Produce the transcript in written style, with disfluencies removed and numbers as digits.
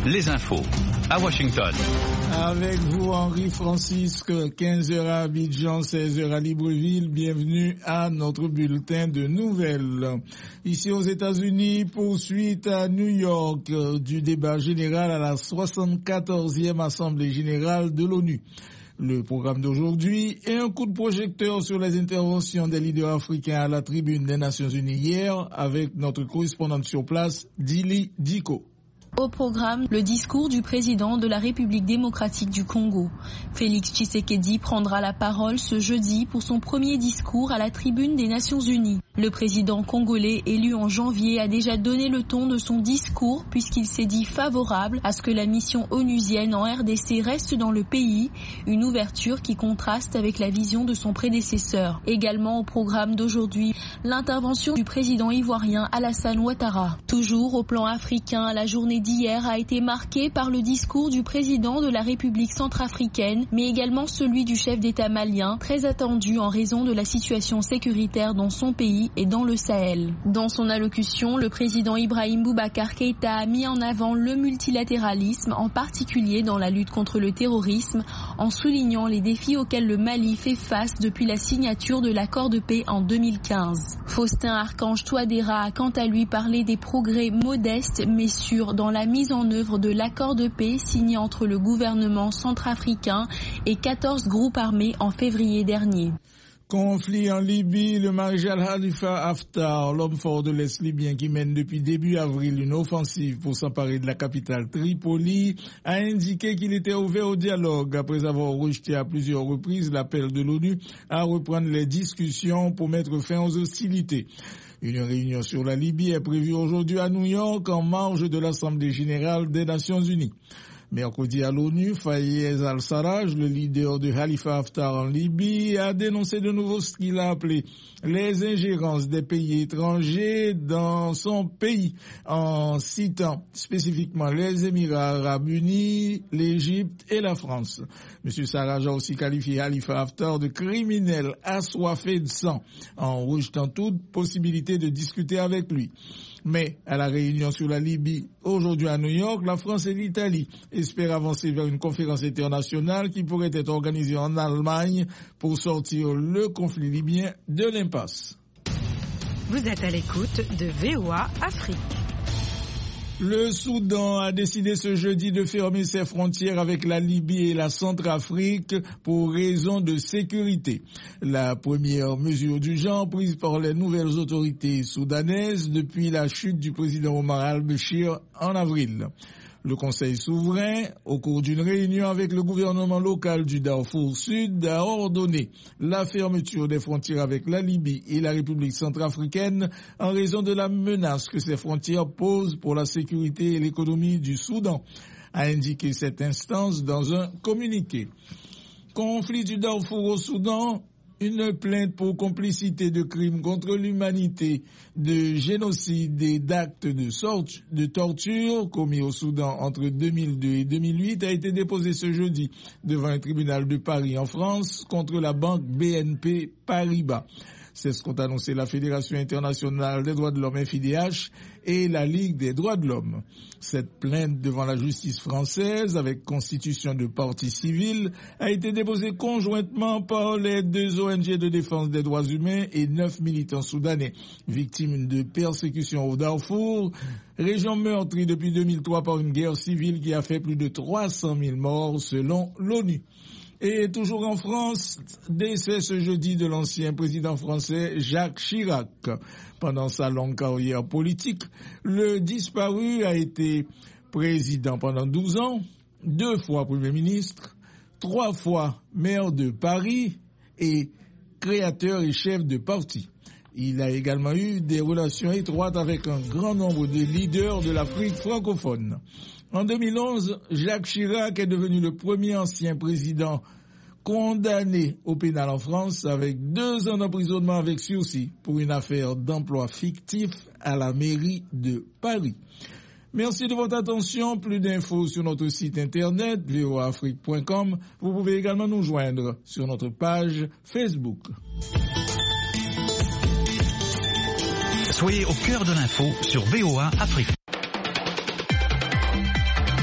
les infos à Washington. Avec vous, Henri Francisque, 15h à Abidjan, 16h à Libreville. Bienvenue à notre bulletin de nouvelles. Ici aux États-Unis, poursuite à New York du débat général à la 74e Assemblée générale de l'ONU. Le programme d'aujourd'hui est un coup de projecteur sur les interventions des leaders africains à la tribune des Nations Unies hier avec notre correspondante sur place, Dili Diko. Au programme, le discours du président de la République démocratique du Congo. Félix Tshisekedi prendra la parole ce jeudi pour son premier discours à la tribune des Nations Unies. Le président congolais élu en janvier a déjà donné le ton de son discours puisqu'il s'est dit favorable à ce que la mission onusienne en RDC reste dans le pays, une ouverture qui contraste avec la vision de son prédécesseur. Également au programme d'aujourd'hui, l'intervention du président ivoirien Alassane Ouattara. Toujours au plan africain, la journée d'hier a été marquée par le discours du président de la République centrafricaine, mais également celui du chef d'État malien, très attendu en raison de la situation sécuritaire dans son pays et dans le Sahel. Dans son allocution, le président Ibrahim Boubacar Keïta a mis en avant le multilatéralisme, en particulier dans la lutte contre le terrorisme, en soulignant les défis auxquels le Mali fait face depuis la signature de l'accord de paix en 2015. Faustin Archange Touadéra a quant à lui parlé des progrès modestes mais sûrs dans la mise en œuvre de l'accord de paix signé entre le gouvernement centrafricain et 14 groupes armés en février dernier. Conflit en Libye, le maréchal Khalifa Haftar, l'homme fort de l'Est libyen qui mène depuis début avril une offensive pour s'emparer de la capitale Tripoli, a indiqué qu'il était ouvert au dialogue après avoir rejeté à plusieurs reprises l'appel de l'ONU à reprendre les discussions pour mettre fin aux hostilités. Une réunion sur la Libye est prévue aujourd'hui à New York en marge de l'Assemblée générale des Nations Unies. Mercredi à l'ONU, Fayez al-Sarraj, le leader de Khalifa Haftar en Libye, a dénoncé de nouveau ce qu'il a appelé les ingérences des pays étrangers dans son pays, en citant spécifiquement les Émirats arabes unis, l'Égypte et la France. M. Sarraj a aussi qualifié Khalifa Haftar de criminel assoiffé de sang, en rejetant toute possibilité de discuter avec lui. Mais à la réunion sur la Libye, aujourd'hui à New York, la France et l'Italie espèrent avancer vers une conférence internationale qui pourrait être organisée en Allemagne pour sortir le conflit libyen de l'impasse. Vous êtes à l'écoute de VOA Afrique. Le Soudan a décidé ce jeudi de fermer ses frontières avec la Libye et la Centrafrique pour raison de sécurité. La première mesure du genre prise par les nouvelles autorités soudanaises depuis la chute du président Omar al-Béchir en avril. Le Conseil souverain, au cours d'une réunion avec le gouvernement local du Darfour Sud, a ordonné la fermeture des frontières avec la Libye et la République centrafricaine en raison de la menace que ces frontières posent pour la sécurité et l'économie du Soudan, a indiqué cette instance dans un communiqué. Conflit du Darfour au Soudan. Une plainte pour complicité de crimes contre l'humanité, de génocide et d'actes de torture commis au Soudan entre 2002 et 2008 a été déposée ce jeudi devant un tribunal de Paris en France contre la banque BNP Paribas. C'est ce qu'ont annoncé la Fédération internationale des droits de l'homme FIDH et la Ligue des droits de l'homme. Cette plainte devant la justice française, avec constitution de partie civile, a été déposée conjointement par les deux ONG de défense des droits humains et 9 militants soudanais, victimes de persécutions au Darfour, région meurtrie depuis 2003 par une guerre civile qui a fait plus de 300 000 morts selon l'ONU. Et toujours en France, décès ce jeudi de l'ancien président français Jacques Chirac. Pendant sa longue carrière politique, le disparu a été président pendant 12 ans, 2 fois Premier ministre, 3 fois maire de Paris et créateur et chef de parti. Il a également eu des relations étroites avec un grand nombre de leaders de l'Afrique francophone. En 2011, Jacques Chirac est devenu le premier ancien président condamné au pénal en France avec 2 ans d'emprisonnement avec sursis pour une affaire d'emploi fictif à la mairie de Paris. Merci de votre attention. Plus d'infos sur notre site internet voaafrique.com. Vous pouvez également nous joindre sur notre page Facebook. Soyez au cœur de l'info sur VOA Afrique.